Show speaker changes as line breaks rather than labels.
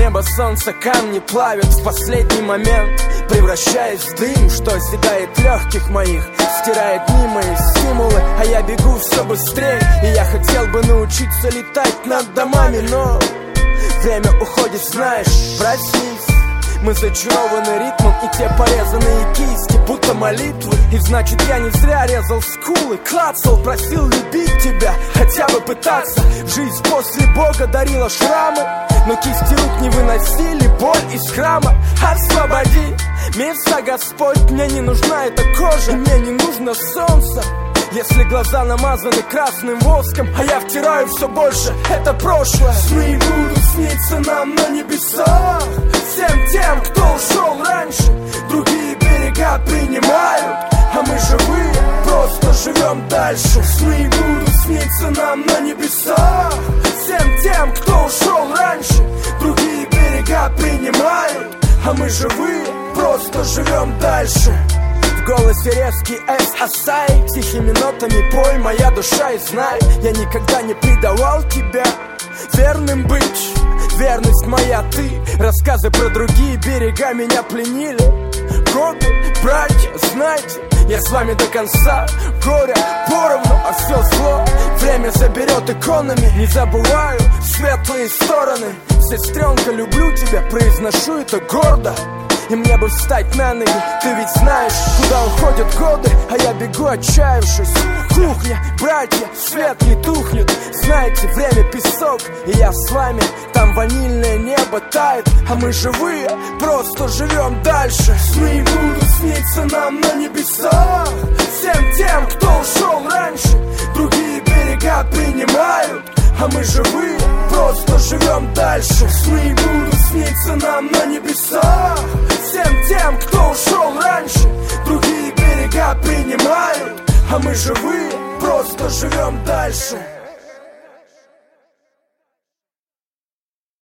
Небо, солнце, камни плавят в последний момент, превращаясь в дым, что оседает легких моих, стирает дни мои стимулы, а я бегу все быстрее. И я хотел бы научиться летать над домами, но время уходит, знаешь, проснись. Мы зачарованы ритмом и те порезанные кисти, будто молитвы. И значит я не зря резал скулы, клацал, просил любить тебя, хотя бы пытаться. Жизнь после Бога дарила шрамы, но кисти рук не выносили боль из храма. Освободи место, Господь, мне не нужна эта кожа, и мне не нужно солнце. Если глаза намазаны красным воском, а я втираю все больше, это прошлое. Сны будут сниться нам на небесах, всем тем, кто ушел раньше. Другие берега принимают, а мы живые, просто живем дальше. Сны будут сниться нам на небесах, всем тем, кто ушел раньше. Другие берега принимают, а мы живые, просто живем дальше. В голосе резкий S-Асай, тихими нотами пой моя душа, и знай, я никогда не предавал тебя. Верным быть, верность моя ты. Рассказы про другие берега меня пленили. Годы, братья, знайте, я с вами до конца. Горе поровну, а все зло время заберет иконами. Не забываю светлые стороны. Сестренка, люблю тебя, произношу это гордо. И мне бы встать на ноги, ты ведь знаешь, куда уходят годы, а я бегу отчаявшись. Кухня, братья, свет не тухнет. Знаете, время песок, и я с вами. Там ванильное небо тает, а мы живые, просто живем дальше. Сны будут сниться нам на небесах, всем тем, кто ушел раньше. Другие берега принимают, а мы живые, просто живем дальше. Сны будут сниться нам на небесах, всем тем, кто ушел раньше. Другие берега принимают, а мы живые, просто живем дальше.